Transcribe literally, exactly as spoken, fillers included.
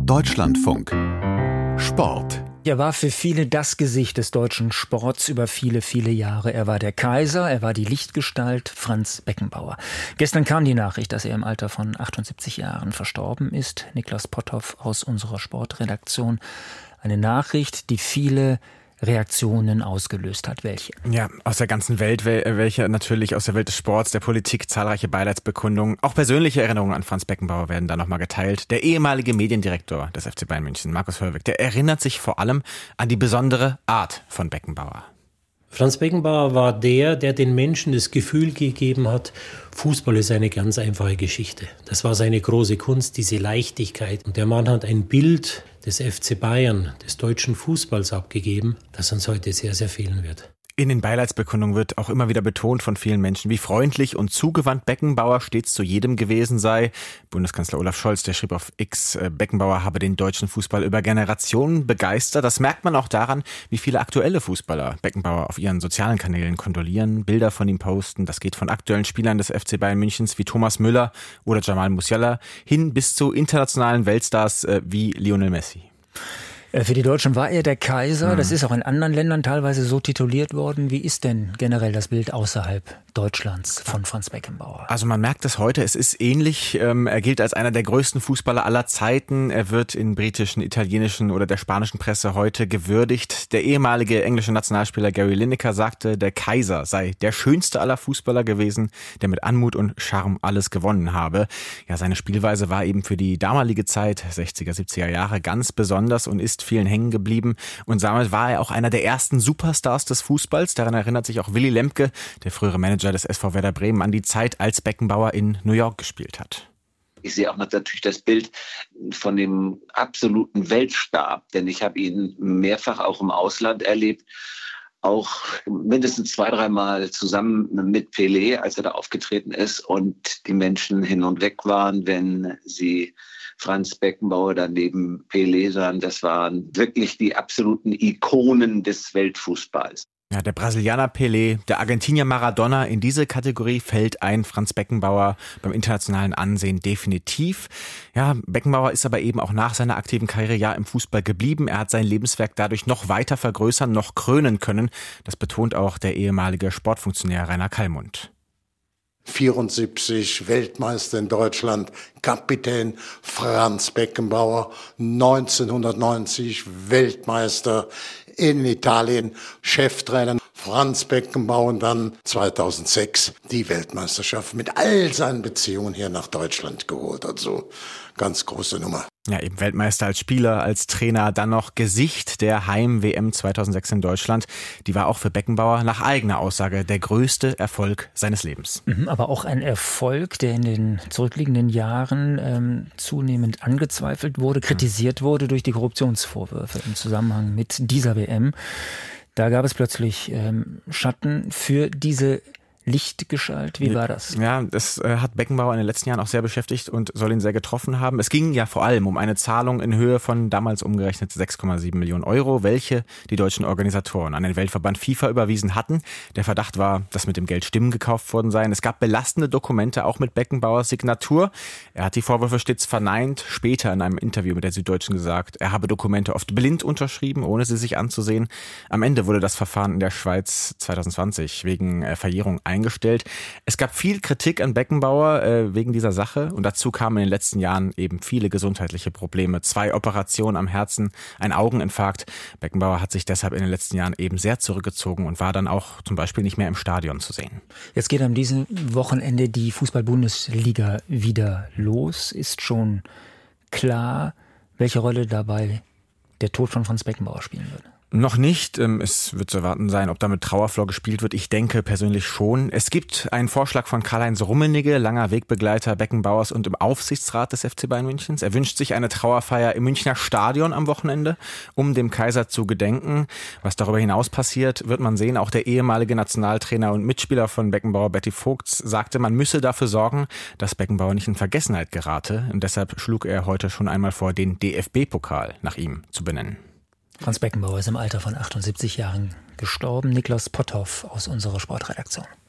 Deutschlandfunk Sport. Er war für viele das Gesicht des deutschen Sports über viele, viele Jahre. Er war der Kaiser, er war die Lichtgestalt, Franz Beckenbauer. Gestern kam die Nachricht, dass er im Alter von achtundsiebzig Jahren verstorben ist. Niklas Potthoff aus unserer Sportredaktion. Eine Nachricht, die viele Reaktionen ausgelöst hat. Welche? Ja, aus der ganzen Welt, welche natürlich aus der Welt des Sports, der Politik, zahlreiche Beileidsbekundungen. Auch persönliche Erinnerungen an Franz Beckenbauer werden da nochmal geteilt. Der ehemalige Mediendirektor des F C Bayern München, Markus Hörwig, der erinnert sich vor allem an die besondere Art von Beckenbauer. Franz Beckenbauer war der, der den Menschen das Gefühl gegeben hat, Fußball ist eine ganz einfache Geschichte. Das war seine große Kunst, diese Leichtigkeit. Und der Mann hat ein Bild des F C Bayern, des deutschen Fußballs abgegeben, das uns heute sehr, sehr fehlen wird. In den Beileidsbekundungen wird auch immer wieder betont von vielen Menschen, wie freundlich und zugewandt Beckenbauer stets zu jedem gewesen sei. Bundeskanzler Olaf Scholz, der schrieb auf X, Beckenbauer habe den deutschen Fußball über Generationen begeistert. Das merkt man auch daran, wie viele aktuelle Fußballer Beckenbauer auf ihren sozialen Kanälen kondolieren, Bilder von ihm posten. Das geht von aktuellen Spielern des F C Bayern Münchens wie Thomas Müller oder Jamal Musiala hin bis zu internationalen Weltstars wie Lionel Messi. Für die Deutschen war er der Kaiser. Das ist auch in anderen Ländern teilweise so tituliert worden. Wie ist denn generell das Bild außerhalb Deutschlands von Franz Beckenbauer? Also man merkt es heute, es ist ähnlich. Er gilt als einer der größten Fußballer aller Zeiten. Er wird in britischen, italienischen oder der spanischen Presse heute gewürdigt. Der ehemalige englische Nationalspieler Gary Lineker sagte, der Kaiser sei der schönste aller Fußballer gewesen, der mit Anmut und Charme alles gewonnen habe. Ja, seine Spielweise war eben für die damalige Zeit, sechziger, siebziger Jahre, ganz besonders und ist vielen hängen geblieben. Und damit war er auch einer der ersten Superstars des Fußballs. Daran erinnert sich auch Willy Lemke, der frühere Manager des S V Werder Bremen, an die Zeit, als Beckenbauer in New York gespielt hat. Ich sehe auch natürlich das Bild von dem absoluten Weltstar, denn ich habe ihn mehrfach auch im Ausland erlebt, auch mindestens zwei, dreimal zusammen mit Pelé, als er da aufgetreten ist und die Menschen hin und weg waren, wenn sie Franz Beckenbauer daneben Pelé sahen. Das waren wirklich die absoluten Ikonen des Weltfußballs. Ja, der Brasilianer Pelé, der Argentinier Maradona, in diese Kategorie fällt ein Franz Beckenbauer beim internationalen Ansehen definitiv. Ja, Beckenbauer ist aber eben auch nach seiner aktiven Karriere ja im Fußball geblieben. Er hat sein Lebenswerk dadurch noch weiter vergrößern, noch krönen können. Das betont auch der ehemalige Sportfunktionär Rainer Kallmund. vierundsiebzig Weltmeister in Deutschland, Kapitän Franz Beckenbauer, neunzehnhundertneunzig Weltmeister in Italien, Cheftrainer Franz Beckenbauer und dann zweitausendsechs die Weltmeisterschaft mit all seinen Beziehungen hier nach Deutschland geholt. Also ganz große Nummer. Ja, eben Weltmeister als Spieler, als Trainer, dann noch Gesicht der Heim-W M zweitausendsechs in Deutschland. Die war auch für Beckenbauer nach eigener Aussage der größte Erfolg seines Lebens. Aber auch ein Erfolg, der in den zurückliegenden Jahren ähm, zunehmend angezweifelt wurde, kritisiert wurde durch die Korruptionsvorwürfe im Zusammenhang mit dieser W M. Da gab es plötzlich ähm, Schatten für diese Lichtgestalt. Wie war das? Ja, das äh, hat Beckenbauer in den letzten Jahren auch sehr beschäftigt und soll ihn sehr getroffen haben. Es ging ja vor allem um eine Zahlung in Höhe von damals umgerechnet sechs Komma sieben Millionen Euro, welche die deutschen Organisatoren an den Weltverband FIFA überwiesen hatten. Der Verdacht war, dass mit dem Geld Stimmen gekauft worden seien. Es gab belastende Dokumente, auch mit Beckenbauers Signatur. Er hat die Vorwürfe stets verneint, später in einem Interview mit der Süddeutschen gesagt, er habe Dokumente oft blind unterschrieben, ohne sie sich anzusehen. Am Ende wurde das Verfahren in der Schweiz zweitausendzwanzig wegen äh, Verjährung eingestellt. Es gab viel Kritik an Beckenbauer äh, wegen dieser Sache und dazu kamen in den letzten Jahren eben viele gesundheitliche Probleme. Zwei Operationen am Herzen, ein Augeninfarkt. Beckenbauer hat sich deshalb in den letzten Jahren eben sehr zurückgezogen und war dann auch zum Beispiel nicht mehr im Stadion zu sehen. Jetzt geht am diesem Wochenende die Fußball-Bundesliga wieder los. Ist schon klar, welche Rolle dabei der Tod von Franz Beckenbauer spielen würde? Noch nicht. Es wird zu erwarten sein, ob damit Trauerflor gespielt wird. Ich denke persönlich schon. Es gibt einen Vorschlag von Karl-Heinz Rummenigge, langer Wegbegleiter Beckenbauers und im Aufsichtsrat des F C Bayern Münchens. Er wünscht sich eine Trauerfeier im Münchner Stadion am Wochenende, um dem Kaiser zu gedenken. Was darüber hinaus passiert, wird man sehen. Auch der ehemalige Nationaltrainer und Mitspieler von Beckenbauer, Berti Vogts, sagte, man müsse dafür sorgen, dass Beckenbauer nicht in Vergessenheit gerate. Und deshalb schlug er heute schon einmal vor, den D F B-Pokal nach ihm zu benennen. Franz Beckenbauer ist im Alter von achtundsiebzig Jahren gestorben. Niklas Potthoff aus unserer Sportredaktion.